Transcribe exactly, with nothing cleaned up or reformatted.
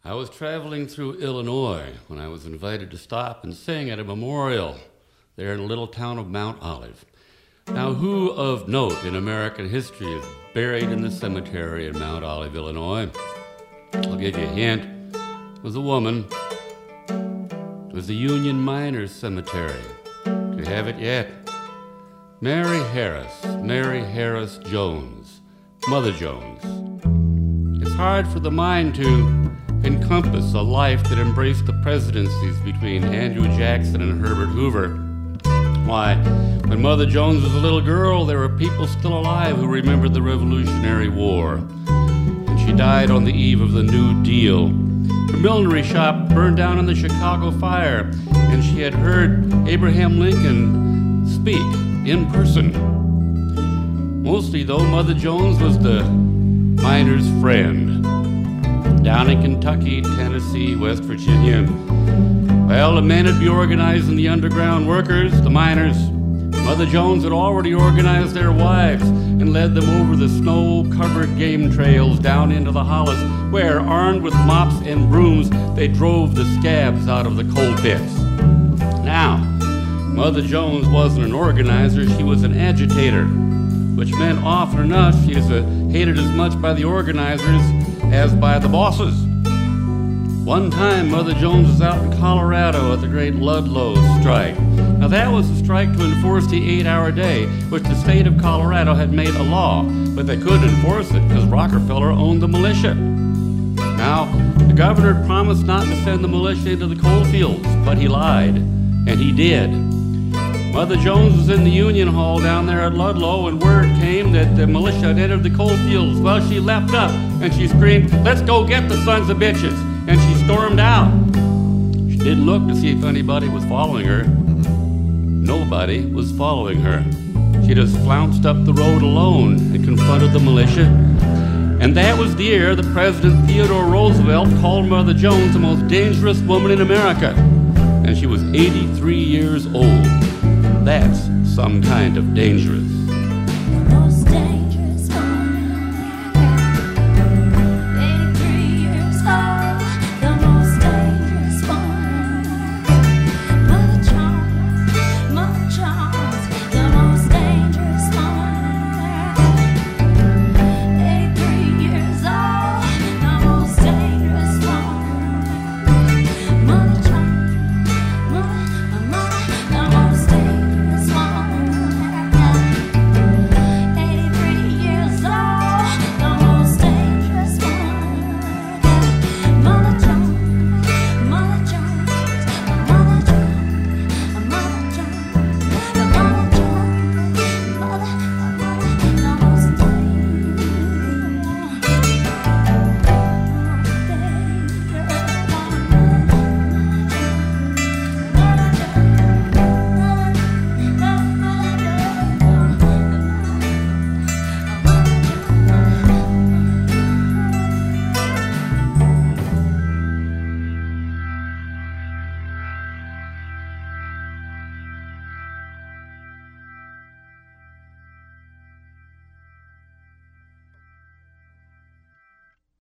I was traveling through Illinois when I was invited to stop and sing at a memorial there in the little town of Mount Olive. Now, who of note in American history is buried in the cemetery in Mount Olive, Illinois? I'll give you a hint. It was a woman. It was the Union Miners Cemetery. Do you have it yet? Mary Harris, Mary Harris Jones, Mother Jones. It's hard for the mind to encompass a life that embraced the presidencies between Andrew Jackson and Herbert Hoover. Why, when Mother Jones was a little girl, there were people still alive who remembered the Revolutionary War. And she died on the eve of the New Deal. Her millinery shop burned down in the Chicago fire, and she had heard Abraham Lincoln speak in person. Mostly, though, Mother Jones was the miner's friend. Down in Kentucky, Tennessee, West Virginia, well, the men had be organizing the underground workers, the miners. Mother Jones had already organized their wives and led them over the snow-covered game trails down into the hollows, where, armed with mops and brooms, they drove the scabs out of the coal pits. Now, Mother Jones wasn't an organizer, she was an agitator, which meant often enough she was uh, hated as much by the organizers as by the bosses. One time, Mother Jones was out in Colorado at the great Ludlow strike. Now that was a strike to enforce the eight-hour day, which the state of Colorado had made a law, but they couldn't enforce it because Rockefeller owned the militia. Now, the governor had promised not to send the militia into the coal fields, but he lied, and he did. Mother Jones was in the Union Hall down there at Ludlow, and word came that the militia had entered the coal fields. Well, she leapt up and she screamed, "Let's go get the sons of bitches!" And she stormed out. She didn't look to see if anybody was following her. Nobody was following her. She just flounced up the road alone and confronted the militia. And that was the year that President Theodore Roosevelt called Mother Jones the most dangerous woman in America. And she was eighty-three years old. That's some kind of dangerous.